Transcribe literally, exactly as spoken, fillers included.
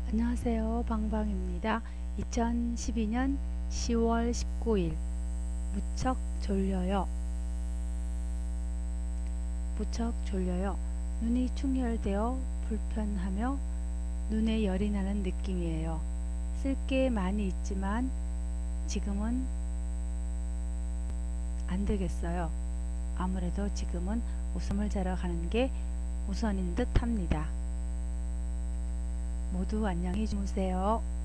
안녕하세요. 방방입니다. 이천십이년 시월 십구일 무척 졸려요. 무척 졸려요. 눈이 충혈되어 불편하며 눈에 열이 나는 느낌이에요. 쓸 게 많이 있지만 지금은 안 되겠어요. 아무래도 지금은 웃음을 자러 가는 게 우선인 듯 합니다. 모두 안녕히 주무세요.